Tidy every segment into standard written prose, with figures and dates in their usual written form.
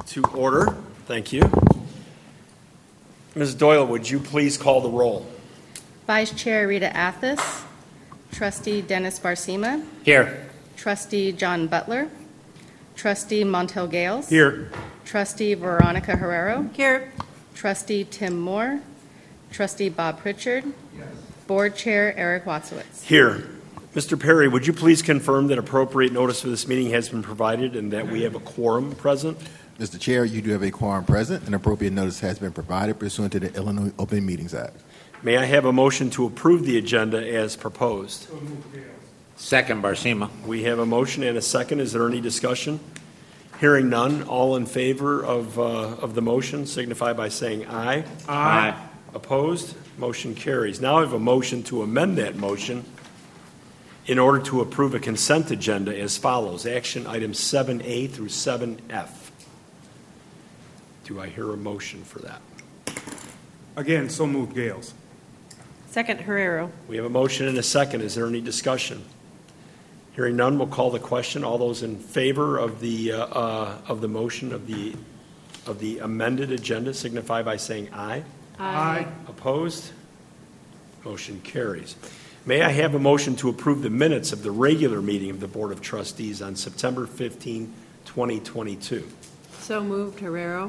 To order. Thank you. Ms. Doyle, would you please call the roll? Vice Chair Rita Athis. Trustee Dennis Barcima. Here. Trustee John Butler. Trustee Montel Gales. Here. Trustee Veronica Herrero. Here. Trustee Tim Moore. Trustee Bob Pritchard. Yes. Board Chair Eric Watsowitz. Here. Mr. Perry, would you please confirm that appropriate notice for this meeting has been provided and that we have a quorum present? Mr. Chair, you do have a quorum present, and appropriate notice has been provided pursuant to the Illinois Open Meetings Act. May I have a motion to approve the agenda as proposed? Second, Barcima. We have a motion and a second. Is there any discussion? Hearing none, all in favor of the motion signify by saying aye. Aye. Opposed? Motion carries. Now I have a motion to amend that motion in order to approve a consent agenda as follows. Action items 7A through 7F. Do I hear a motion for that? Again, so moved, Gales. Second, Herrero. We have a motion and a second. Is there any discussion? Hearing none, we'll call the question. All those in favor of the motion of the amended agenda signify by saying aye. Aye. Opposed? Motion carries. May I have a motion to approve the minutes of the regular meeting of the Board of Trustees on September 15, 2022? So moved, Herrero.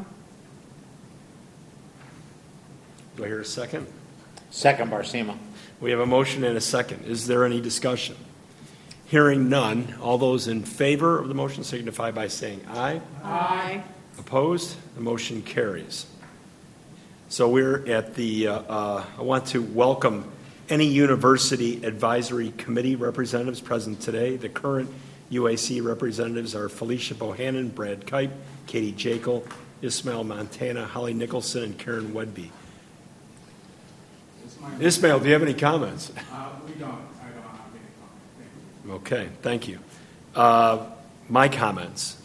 Do I hear a second? Second, Barcima. We have a motion and a second. Is there any discussion? Hearing none, all those in favor of the motion signify by saying aye. Aye. Opposed? The motion carries. So we're at the, I want to welcome any University Advisory Committee representatives present today. The current UAC representatives are Felicia Bohannon, Brad Kipe, Katie Jekyll, Ismail Montana, Holly Nicholson, and Karen Wedby. Ismail, do you have any comments? We don't. I don't have any comment. Okay, thank you. My comments.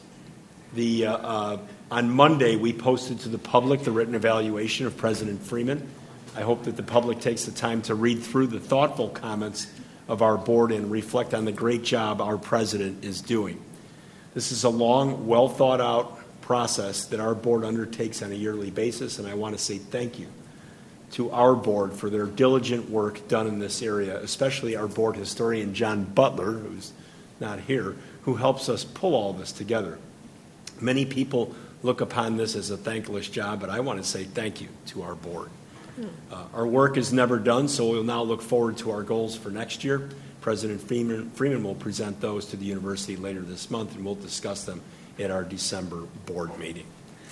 On Monday, we posted to the public the written evaluation of President Freeman. I hope that the public takes the time to read through the thoughtful comments of our board and reflect on the great job our president is doing. This is a long, well thought out process that our board undertakes on a yearly basis, and I want to say thank you to our board for their diligent work done in this area, especially our board historian, John Butler, who's not here, who helps us pull all this together. Many people look upon this as a thankless job, but I want to say thank you to our board. Our work is never done, so we'll now look forward to our goals for next year. President Freeman will present those to the university later this month, and we'll discuss them at our December board meeting.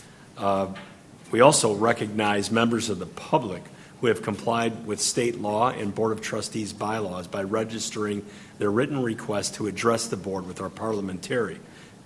We also recognize members of the public who have complied with state law and Board of Trustees bylaws by registering their written request to address the board with our parliamentarian.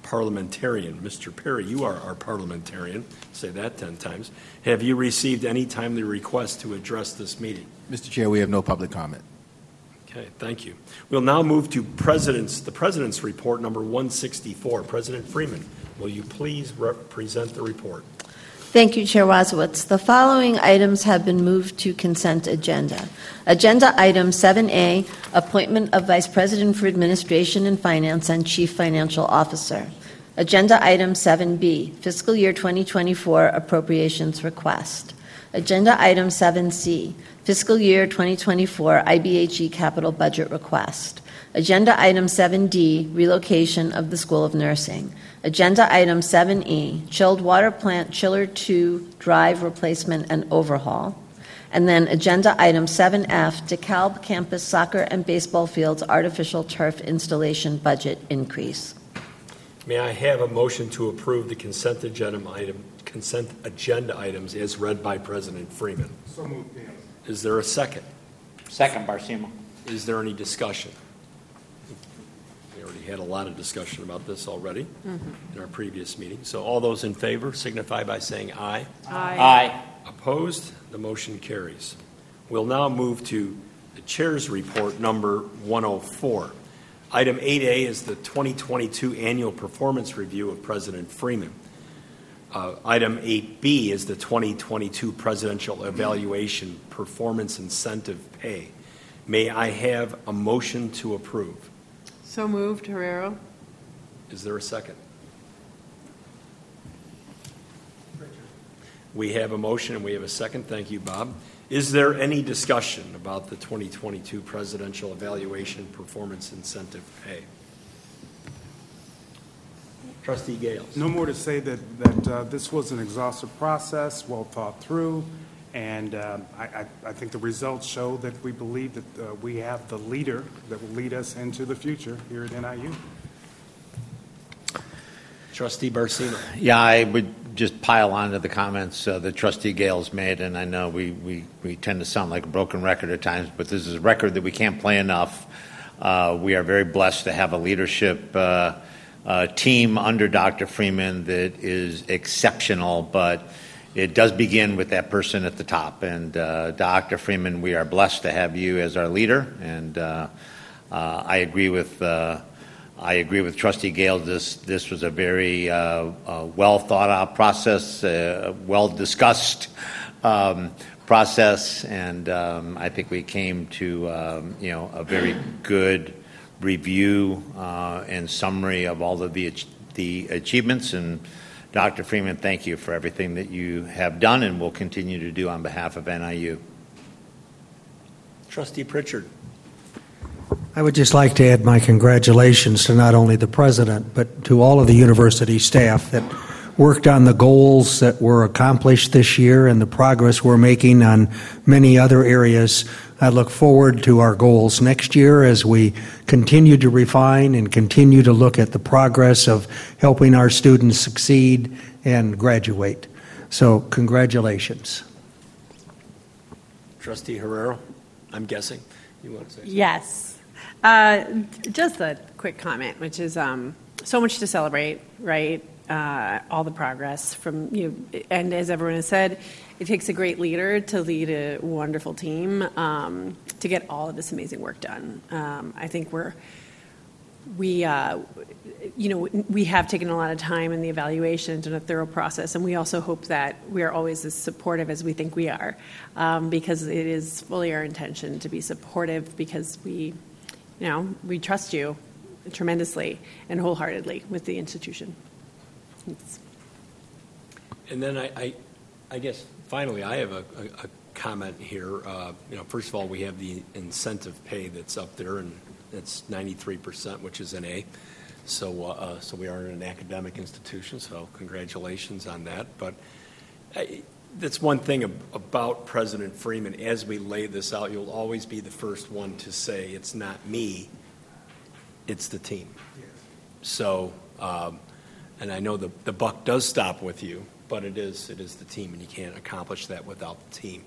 Mr. Perry, you are our parliamentarian. Say that 10 times. Have you received any timely requests to address this meeting? Mr. Chair, we have no public comment. Okay, thank you. We'll now move to the President's Report, number 164. President Freeman, will you please present the report? Thank you, Chair Wadsworth. The following items have been moved to consent agenda. Agenda item 7A, appointment of Vice President for Administration and Finance and Chief Financial Officer. Agenda item 7B, fiscal year 2024 appropriations request. Agenda item 7C, fiscal year 2024 IBHE capital budget request. Agenda item 7D, relocation of the School of Nursing. Agenda item 7E, chilled water plant chiller 2 drive replacement and overhaul. And then agenda item 7F, DeKalb campus soccer and baseball fields artificial turf installation budget increase. May I have a motion to approve the consent agenda items as read by President Freeman? So moved, Gales. Is there a second? Second, Barcima. Is there any discussion? We already had a lot of discussion about this already in our previous meeting. So all those in favor signify by saying aye. Aye. Opposed? The motion carries. We'll now move to the Chair's Report, number 104. Item 8A is the 2022 Annual Performance Review of President Freeman. Item 8B is the 2022 Presidential Evaluation Performance Incentive Pay. May I have a motion to approve? So moved, Herrero. Is there a second? We have a motion and we have a second. Thank you, Bob. Is there any discussion about the 2022 Presidential Evaluation Performance Incentive Pay? Trustee Gales. No more to say that this was an exhaustive process, well thought through, and I think the results show that we believe that we have the leader that will lead us into the future here at NIU. Trustee Barcino. Yeah, I would just pile on to the comments that Trustee Gales made, and I know we tend to sound like a broken record at times, but this is a record that we can't play enough. We are very blessed to have a leadership team under Dr. Freeman that is exceptional, but it does begin with that person at the top. And Dr. Freeman, we are blessed to have you as our leader, and I agree with Trustee Gales. This was a very well thought out process, well discussed process, and I think we came to a very good review and summary of all of the achievements. And Dr. Freeman, thank you for everything that you have done and will continue to do on behalf of NIU. Trustee Pritchard. I would just like to add my congratulations to not only the president, but to all of the university staff that worked on the goals that were accomplished this year and the progress we're making on many other areas. I look forward to our goals next year as we continue to refine and continue to look at the progress of helping our students succeed and graduate. So congratulations. Trustee Herrero, I'm guessing you want to say something? Yes. Just a quick comment, which is so much to celebrate, right? All the progress from and as everyone has said, it takes a great leader to lead a wonderful team to get all of this amazing work done. I think we have taken a lot of time in the evaluation, done a thorough process, and we also hope that we are always as supportive as we think we are, because it is fully our intention to be supportive because we trust you tremendously and wholeheartedly with the institution. Thanks. And then I guess finally I have a comment here. First of all, we have the incentive pay that's up there, and it's 93%, which is an A. So we are an academic institution. So congratulations on that. But that's one thing about President Freeman. As we lay this out, you'll always be the first one to say it's not me, it's the team. Yes. So. And I know the buck does stop with you, but it is the team, and you can't accomplish that without the team.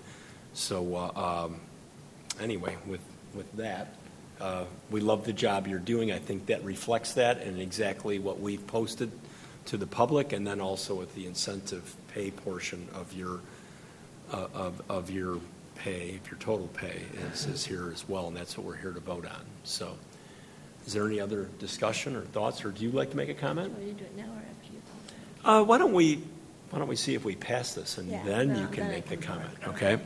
So anyway, with that, we love the job you're doing. I think that reflects that and exactly what we've posted to the public, and then also with the incentive pay portion of your pay, of your total pay, is here as well, and that's what we're here to vote on. So. Is there any other discussion or thoughts, or do you like to make a comment? Will you do it now or after you? Why don't we see if we pass this, and then you can make the comment, okay?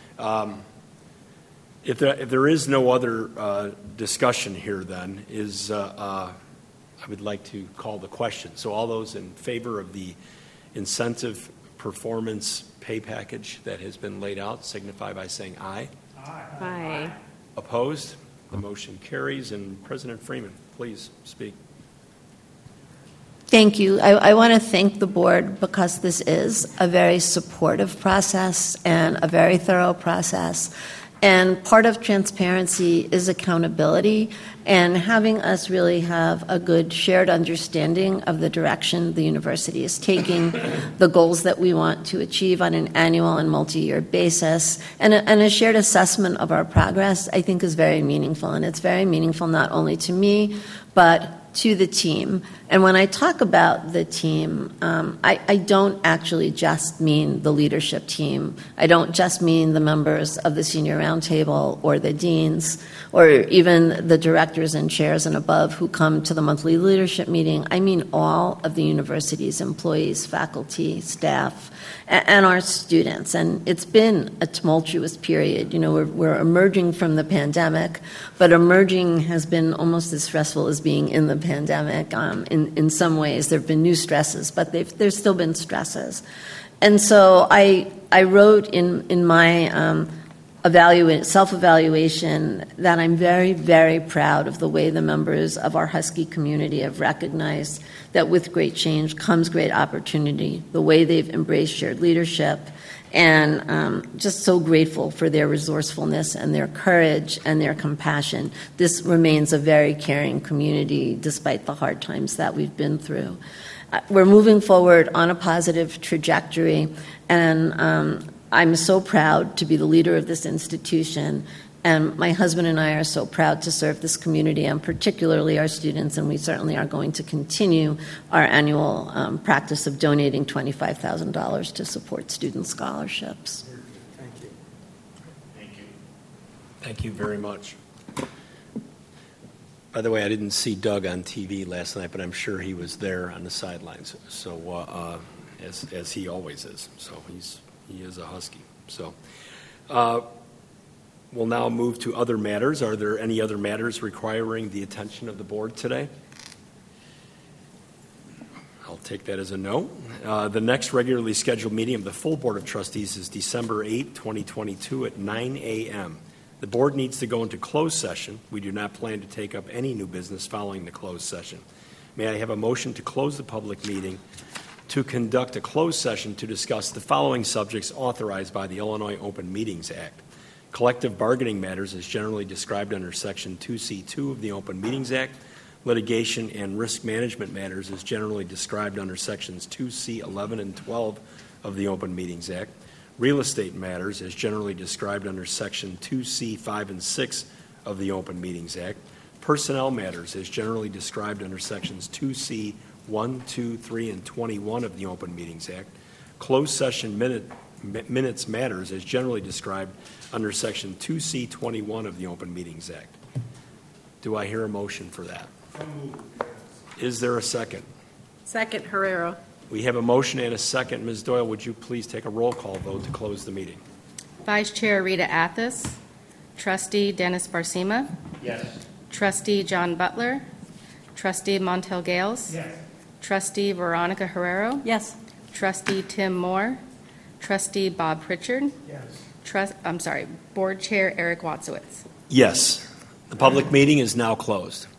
If there is no other discussion here, then I would like to call the question. So all those in favor of the incentive performance pay package that has been laid out signify by saying aye. Aye. Opposed? The motion carries, and President Freeman, please speak. Thank you. I want to thank the board because this is a very supportive process and a very thorough process. And part of transparency is accountability and having us really have a good shared understanding of the direction the university is taking, the goals that we want to achieve on an annual and multi-year basis, and a shared assessment of our progress, I think, is very meaningful. And it's very meaningful not only to me, but to the team. And when I talk about the team, I don't actually just mean the leadership team. I don't just mean the members of the senior roundtable or the deans or even the directors and chairs and above who come to the monthly leadership meeting. I mean all of the university's employees, faculty, staff, and our students. And it's been a tumultuous period. We're emerging from the pandemic, but emerging has been almost as stressful as being in the pandemic. In some ways, there have been new stresses, but there's still been stresses. And so I wrote in my self-evaluation that I'm very, very proud of the way the members of our Husky community have recognized that with great change comes great opportunity, the way they've embraced shared leadership, and just so grateful for their resourcefulness and their courage and their compassion. This remains a very caring community despite the hard times that we've been through. We're moving forward on a positive trajectory, and I'm so proud to be the leader of this institution, and my husband and I are so proud to serve this community, and particularly our students, and we certainly are going to continue our annual practice of donating $25,000 to support student scholarships. Thank you. Thank you. Thank you very much. By the way, I didn't see Doug on TV last night, but I'm sure he was there on the sidelines, so as he always is. So he is a Husky. So we'll now move to other matters. Are there any other matters requiring the attention of the board today? I'll take that as a no. The next regularly scheduled meeting of the full Board of Trustees is December 8, 2022 at 9 a.m. The board needs to go into closed session. We do not plan to take up any new business following the closed session. May I have a motion to close the public meeting to conduct a closed session to discuss the following subjects authorized by the Illinois Open Meetings Act. Collective bargaining matters as generally described under Section 2C2 of the Open Meetings Act. Litigation and risk management matters as generally described under Sections 2C11 and 12 of the Open Meetings Act. Real estate matters as generally described under Section 2C5 and 6 of the Open Meetings Act. Personnel matters as generally described under Sections 2C 1, 2, 3, and 21 of the Open Meetings Act. Closed session minutes matters as generally described under Section 2C 21 of the Open Meetings Act. Do I hear a motion for that? Is there a second? Second, Herrero. We have a motion and a second. Ms. Doyle, would you please take a roll call vote to close the meeting? Vice Chair Rita Athas. Trustee Dennis Barcima. Yes. Trustee John Butler. Trustee Montel Gales. Yes. Trustee Veronica Herrero. Yes. Trustee Tim Moore. Trustee Bob Pritchard. Yes. Board Chair Eric Watsowitz. Yes. The public meeting is now closed.